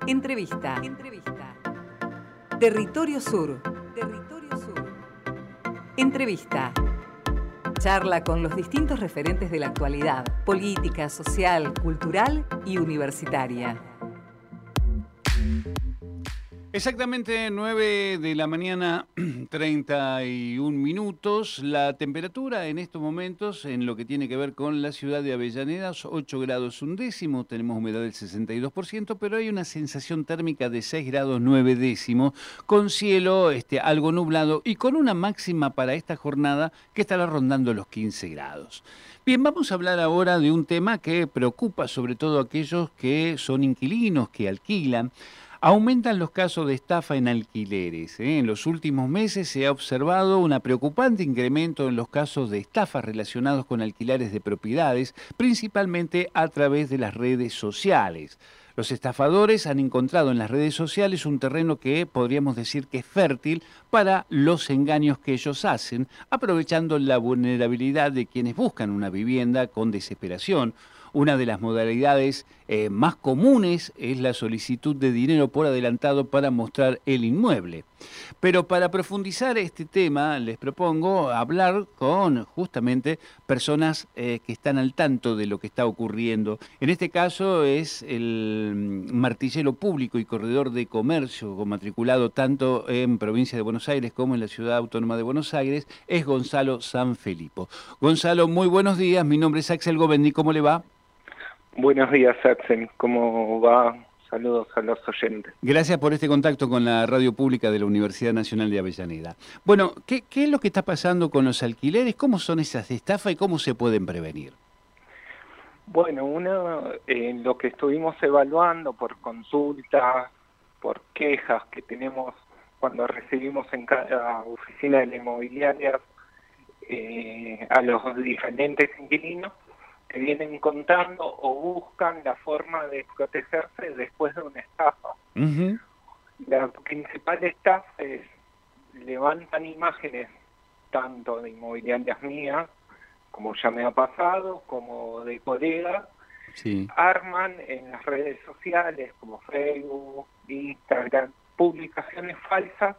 Entrevista. Territorio Sur. Entrevista. Charla con los distintos referentes de la actualidad, política, social, cultural y universitaria. Exactamente 9 de la mañana, 31 minutos. La temperatura en estos momentos, en lo que tiene que ver con la ciudad de Avellaneda, 8 grados un décimo, tenemos humedad del 62%, pero hay una sensación térmica de 6 grados 9 décimos, con cielo algo nublado y con una máxima para esta jornada que estará rondando los 15 grados. Bien, vamos a hablar ahora de un tema que preocupa sobre todo a aquellos que son inquilinos, que alquilan. Aumentan los casos de estafa en alquileres. En los últimos meses se ha observado un preocupante incremento en los casos de estafas relacionados con alquileres de propiedades, principalmente a través de las redes sociales. Los estafadores han encontrado en las redes sociales un terreno que podríamos decir que es fértil para los engaños que ellos hacen, aprovechando la vulnerabilidad de quienes buscan una vivienda con desesperación. Una de las modalidades más comunes es la solicitud de dinero por adelantado para mostrar el inmueble. Pero para profundizar este tema, les propongo hablar con justamente personas que están al tanto de lo que está ocurriendo. En este caso es el martillero público y corredor de comercio, matriculado tanto en provincia de Buenos Aires como en la Ciudad Autónoma de Buenos Aires, es Gonzalo Sanfilippo. Gonzalo, muy buenos días, mi nombre es Axel Govendi, ¿cómo le va? Buenos días, Axel. ¿Cómo va? Saludos a los oyentes. Gracias por este contacto con la radio pública de la Universidad Nacional de Avellaneda. Bueno, ¿qué es lo que está pasando con los alquileres? ¿Cómo son esas estafas y cómo se pueden prevenir? Bueno, lo que estuvimos evaluando por consultas, por quejas que tenemos cuando recibimos en cada oficina de la inmobiliaria a los diferentes inquilinos, que vienen contando o buscan la forma de protegerse después de una estafa. Uh-huh. La principal estafa es levantan imágenes tanto de inmobiliarias mías, como ya me ha pasado, como de colegas, sí. Arman en las redes sociales como Facebook, Instagram, publicaciones falsas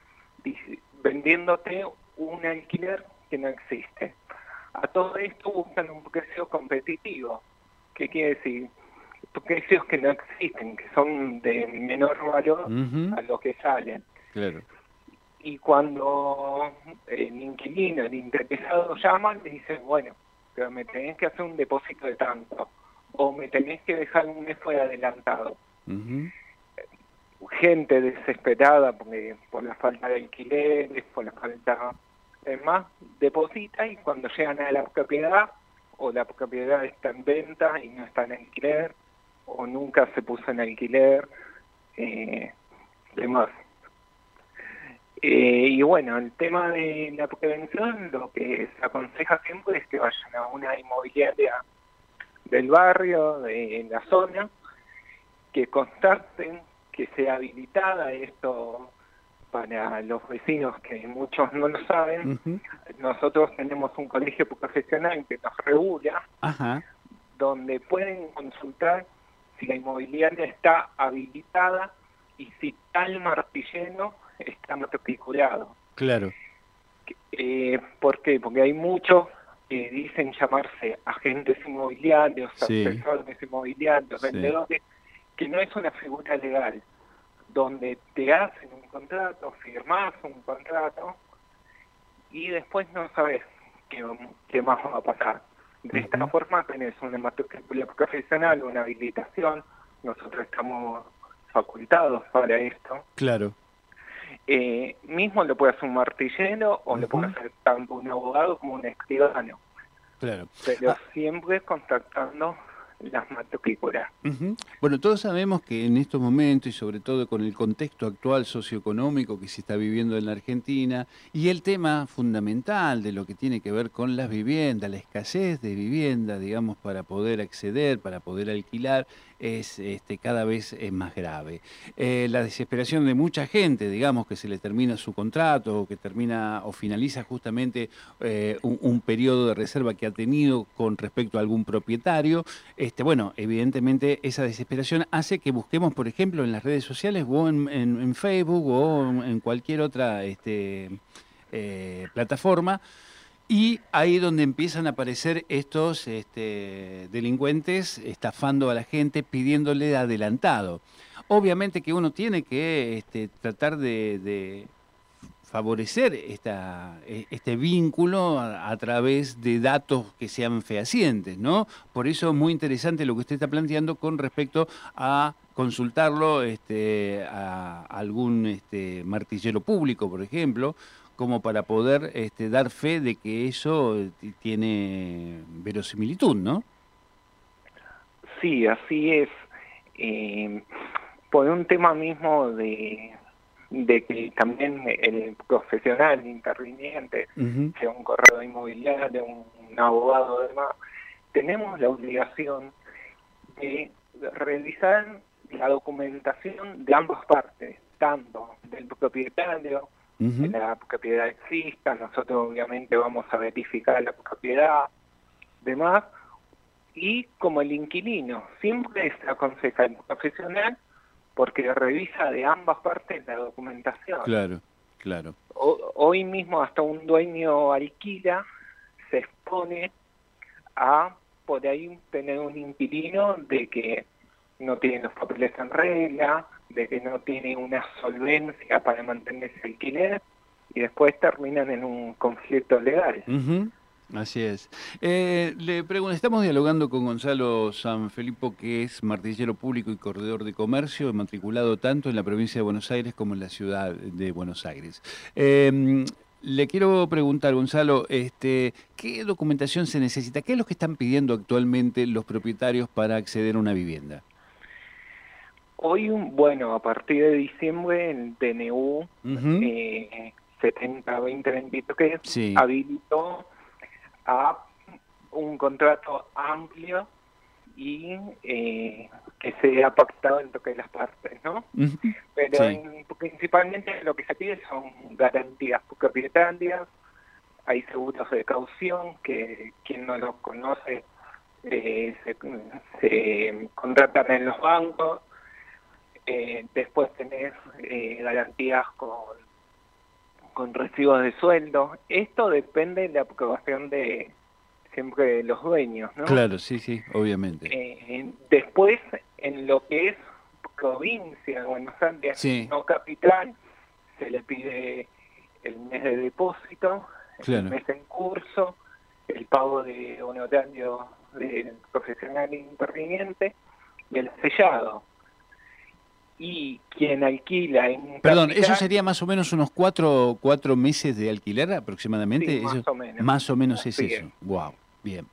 vendiéndote un alquiler que no existe. A todo esto buscan un precio competitivo. ¿Qué quiere decir? Precios que no existen, que son de menor valor a los que salen. Claro. Y cuando el inquilino, el interesado llaman, le dicen, bueno, pero me tenés que hacer un depósito de tanto, o me tenés que dejar un mes por adelantado. Uh-huh. Gente desesperada por la falta de alquileres, por la falta... Además, deposita y cuando llegan a la propiedad, o la propiedad está en venta y no está en alquiler, o nunca se puso en alquiler, demás. Y bueno, el tema de la prevención, lo que se aconseja siempre es que vayan a una inmobiliaria del barrio, de la zona, que constaten que sea habilitada esto. Para los vecinos, que muchos no lo saben, uh-huh. Nosotros tenemos un colegio profesional que nos regula, uh-huh. donde pueden consultar si la inmobiliaria está habilitada y si tal martillero está matriculado. Claro. ¿Por qué? Porque hay muchos que dicen llamarse agentes inmobiliarios, sí. asesores inmobiliarios, sí. Vendedores, que no es una figura legal, donde te hacen un contrato, firmás un contrato y después no sabes qué más va a pasar. De esta forma tenés una matrícula profesional, una habilitación, nosotros estamos facultados para esto. Claro. Mismo lo puede hacer un martillero o lo puede hacer tanto un abogado como un escribano. Claro. Pero siempre contactando las matrículas. Uh-huh. Bueno, todos sabemos que en estos momentos y sobre todo con el contexto actual socioeconómico que se está viviendo en la Argentina y el tema fundamental de lo que tiene que ver con las viviendas, la escasez de vivienda, digamos, para poder acceder, para poder alquilar, es cada vez es más grave. La desesperación de mucha gente, digamos, que se le termina su contrato o que termina o finaliza justamente un periodo de reserva que ha tenido con respecto a algún propietario, bueno, evidentemente esa desesperación hace que busquemos, por ejemplo, en las redes sociales o en Facebook o en cualquier otra plataforma, y ahí donde empiezan a aparecer estos delincuentes estafando a la gente, pidiéndole adelantado. Obviamente que uno tiene que tratar de favorecer este vínculo a través de datos que sean fehacientes, ¿no? Por eso es muy interesante lo que usted está planteando con respecto a consultarlo a algún martillero público, por ejemplo, como para poder dar fe de que eso tiene verosimilitud, ¿no? Sí, así es. Por un tema mismo de que también el profesional interviniente, Uh-huh. sea un corredor inmobiliario, un abogado, además, tenemos la obligación de revisar la documentación de ambas partes, tanto del propietario, que Uh-huh. la propiedad exista, nosotros obviamente vamos a verificar la propiedad, demás, y como el inquilino. Siempre se aconseja el profesional porque revisa de ambas partes la documentación. Claro, claro. Hoy mismo hasta un dueño alquila, se expone a por ahí tener un inquilino de que no tiene los papeles en regla, de que no tiene una solvencia para mantener ese alquiler, y después terminan en un conflicto legal. Uh-huh. Así es. Le pregunto, estamos dialogando con Gonzalo Sanfilippo, que es martillero público y corredor de comercio, matriculado tanto en la provincia de Buenos Aires como en la ciudad de Buenos Aires. Le quiero preguntar, Gonzalo, ¿qué documentación se necesita? ¿Qué es lo que están pidiendo actualmente los propietarios para acceder a una vivienda? Hoy, bueno, a partir de diciembre, el DNU Uh-huh. 70-2023 Sí. habilitó a un contrato amplio y que se ha pactado entre las partes, ¿no? Uh-huh. Pero Sí. principalmente lo que se pide son garantías propietarias, hay seguros de caución, que quien no los conoce se contratan en los bancos, después tenés garantías con recibos de sueldo. Esto depende de la aprobación de siempre de los dueños, ¿no? Claro, sí, sí, obviamente. Después, en lo que es provincia de Buenos Aires, Sí. no capital, se le pide el mes de depósito, Claro. el mes en curso, el pago de honorario del profesional interviniente y el sellado. Y quien alquila en Perdón, capital, ¿eso sería más o menos unos cuatro meses de alquiler aproximadamente? sí, Eso, más o menos. más o menos es Así eso. Wow, bien.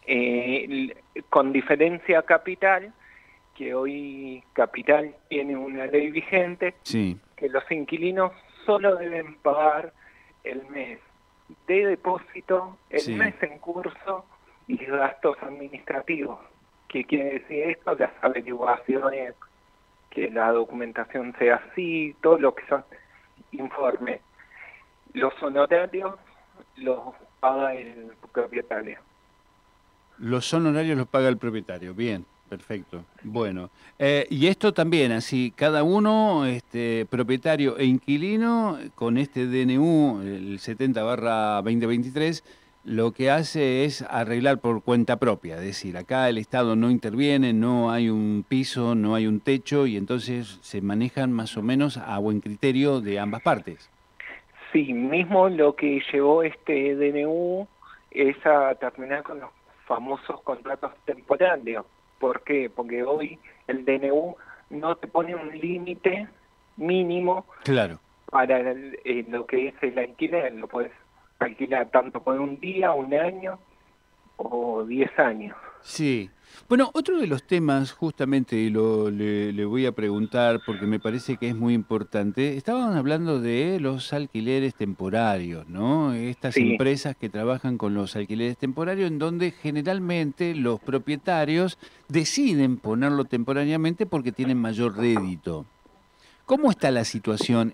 Con diferencia capital, que hoy capital tiene una ley vigente, Sí, que los inquilinos solo deben pagar el mes de depósito, el Sí. mes en curso y gastos administrativos. ¿Qué quiere decir esto? Las averiguaciones, que la documentación sea así, todo lo que son informes. Los honorarios los paga el propietario. los honorarios los paga el propietario. Bien, perfecto. Bueno, y esto también, así, cada uno, propietario e inquilino, con este DNU, el 70/2023, lo que hace es arreglar por cuenta propia. Es decir, acá el Estado no interviene, no hay un piso, no hay un techo, y entonces se manejan más o menos a buen criterio de ambas partes. Sí, mismo lo que llevó este DNU es a terminar con los famosos contratos temporarios. ¿Por qué? Porque hoy el DNU no te pone un límite mínimo Claro. para lo que es el alquiler. Lo puedes alquilar tanto por un día, un año o 10 años. Sí. Bueno, otro de los temas, justamente, y le voy a preguntar porque me parece que es muy importante, estaban hablando de los alquileres temporarios, ¿no? Estas Sí. empresas que trabajan con los alquileres temporarios, en donde generalmente los propietarios deciden ponerlo temporariamente porque tienen mayor rédito. ¿Cómo está la situación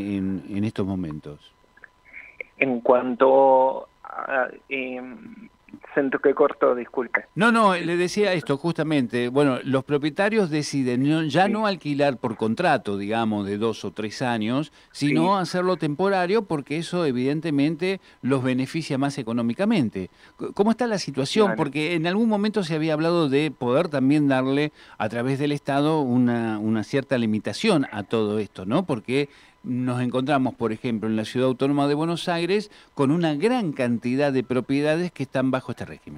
en estos momentos? En cuanto a Siento que corto, disculpe. No, le decía esto justamente. Bueno, los propietarios deciden ya Sí, no alquilar por contrato, digamos, de 2 o 3 años, sí, sino hacerlo temporario porque eso evidentemente los beneficia más económicamente. ¿Cómo está la situación? claro. Porque en algún momento se había hablado de poder también darle a través del Estado una cierta limitación a todo esto, ¿no? Porque nos encontramos, por ejemplo, en la Ciudad Autónoma de Buenos Aires con una gran cantidad de propiedades que están bajo este régimen.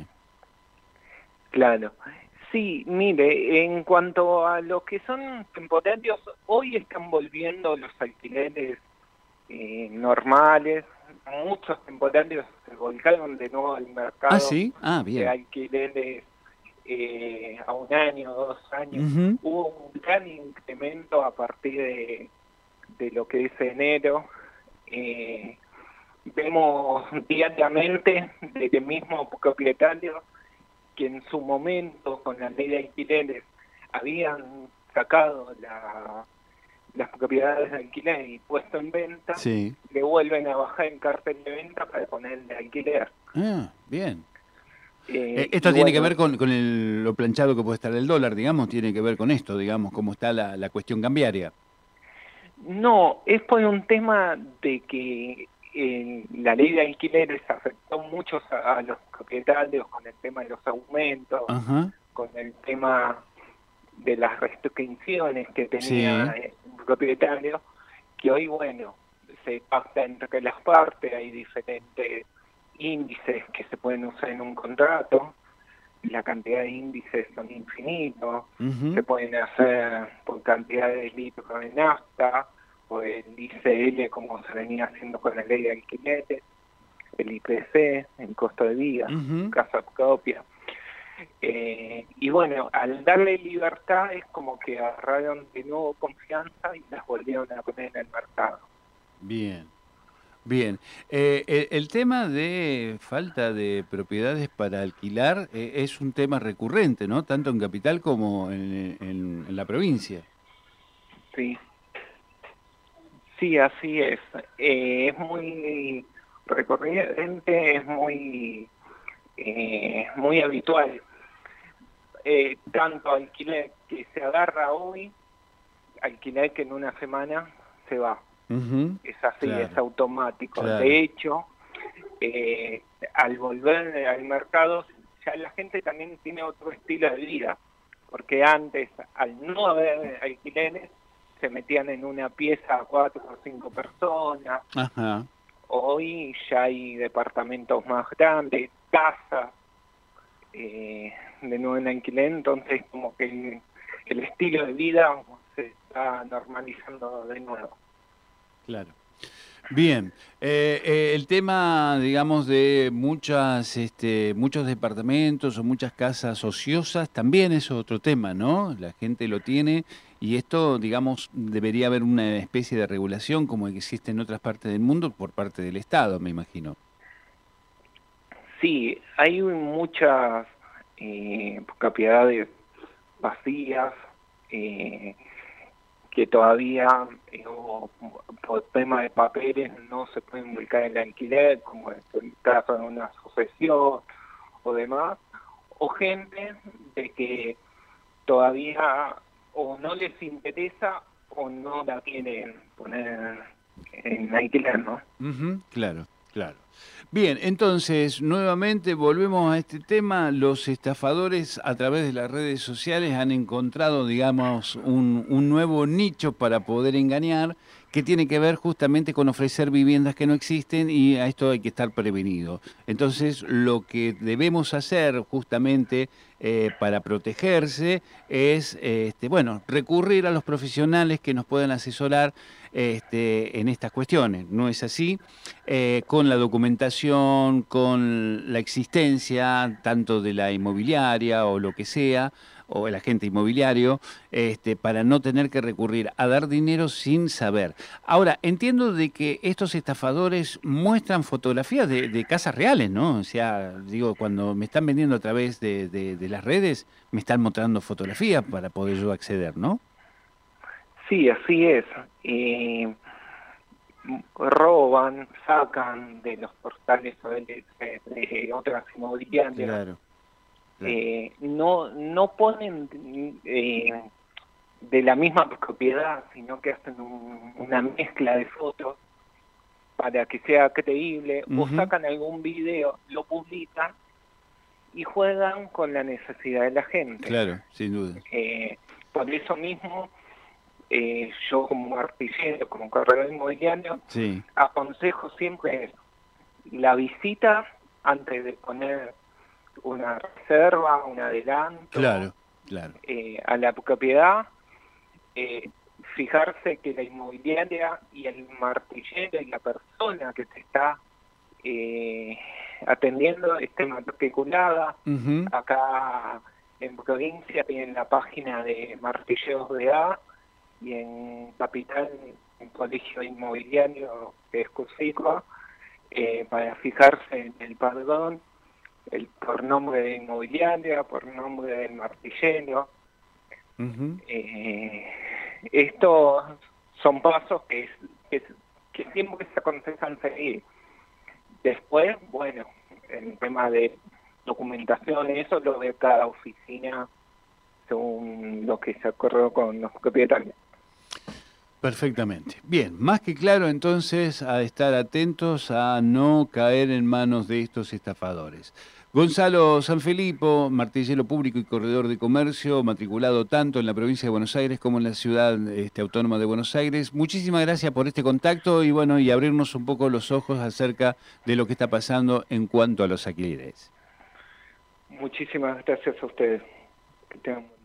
Claro. Sí, mire, en cuanto a lo que son temporarios, hoy están volviendo los alquileres normales. Muchos temporarios se volcaron de nuevo al Ah, mercado sí. Ah, de bien. alquileres a 1 año, 2 años. Ujú. Hubo un gran incremento a partir de lo que es enero. Eh, Vemos diariamente de que mismo propietarios que en su momento con la ley de alquileres habían sacado las propiedades de alquiler y puesto en venta, Sí. le vuelven a bajar el cartel de venta para poner de alquiler. Ah, bien. Y Esto tiene que bueno, ver con lo planchado que puede estar el dólar, digamos, tiene que ver con esto, digamos, cómo está la cuestión cambiaria. no, es por un tema de que la ley de alquileres afectó mucho a los propietarios con el tema de los aumentos, Ajá. con el tema de las restricciones que tenía Sí. el propietario, que hoy, bueno, se pacta entre las partes, hay diferentes índices que se pueden usar en un contrato, la cantidad de índices son infinitos, se Ujú. pueden hacer por cantidad de litros de nafta, o el ICL como se venía haciendo con la ley de alquileres, el IPC, el costo de vida, Ujú. casa propia. Y bueno, al darle libertad es como que agarraron de nuevo confianza y las volvieron a poner en el mercado. Bien. Bien, el tema de falta de propiedades para alquilar es un tema recurrente, ¿no? Tanto en capital como en la provincia. Sí, sí, así es. Es muy recurrente, es muy habitual. Tanto alquiler que se agarra hoy, alquiler que en una semana se va. Ujú. Es así, es Claro, automático. claro. De hecho, al volver al mercado, ya la gente también tiene otro estilo de vida, porque antes, al no haber alquileres, se metían en una pieza a 4 o 5 personas. Ajá. Hoy ya hay departamentos más grandes, casas, de nuevo en alquiler, entonces como que el estilo de vida se está normalizando de nuevo. Claro. Bien, el tema, digamos, de muchos departamentos o muchas casas ociosas también es otro tema, ¿no? La gente lo tiene y esto, digamos, debería haber una especie de regulación como existe en otras partes del mundo por parte del Estado, me imagino. Sí, hay muchas propiedades vacías eh, que todavía por tema de papeles no se pueden volcar el alquiler, como es el caso de una sucesión o demás, o gente de que todavía o no les interesa o no la quieren poner en alquiler, ¿no? Ujú, claro, claro. Bien, entonces, nuevamente volvemos a este tema. Los estafadores a través de las redes sociales han encontrado, digamos, un nuevo nicho para poder engañar, que tiene que ver justamente con ofrecer viviendas que no existen y a esto hay que estar prevenido. Entonces, lo que debemos hacer justamente para protegerse es, bueno, recurrir a los profesionales que nos puedan asesorar en estas cuestiones. ¿No es así? Con la documentación, con la existencia tanto de la inmobiliaria o lo que sea, o el agente inmobiliario, para no tener que recurrir a dar dinero sin saber. Ahora, entiendo de que estos estafadores muestran fotografías de casas reales, ¿no? O sea, digo, cuando me están vendiendo a través de las redes, me están mostrando fotografías para poder yo acceder, ¿no? Sí, así es. roban, sacan de los portales de otras inmobiliarias. Claro. No ponen de la misma propiedad, sino que hacen una mezcla de fotos para que sea creíble, o sacan algún video, lo publican y juegan con la necesidad de la gente. Claro, sin duda. Por eso mismo, yo como artillero, como corredor inmobiliario, sí, aconsejo siempre la visita antes de poner una reserva, un adelanto, claro. a la propiedad, fijarse que la inmobiliaria y el martillero y la persona que te está atendiendo esté matriculada. Acá en provincia tienen la página de Martilleros de A, y en Capital un colegio inmobiliario que es CUSICO, para fijarse en el padrón, por nombre de inmobiliaria, por nombre del martillero. Estos son pasos que siempre se aconsejan seguir. Después, bueno, el tema de documentación, eso lo ve cada oficina según lo que se acordó con los propietarios. Perfectamente. Bien, más que claro entonces a estar atentos a no caer en manos de estos estafadores. Gonzalo Sanfilippo, martillero público y corredor de comercio, matriculado tanto en la provincia de Buenos Aires como en la ciudad autónoma de Buenos Aires. Muchísimas gracias por este contacto y bueno, y abrirnos un poco los ojos acerca de lo que está pasando en cuanto a los alquileres. Muchísimas gracias a ustedes. Que tengan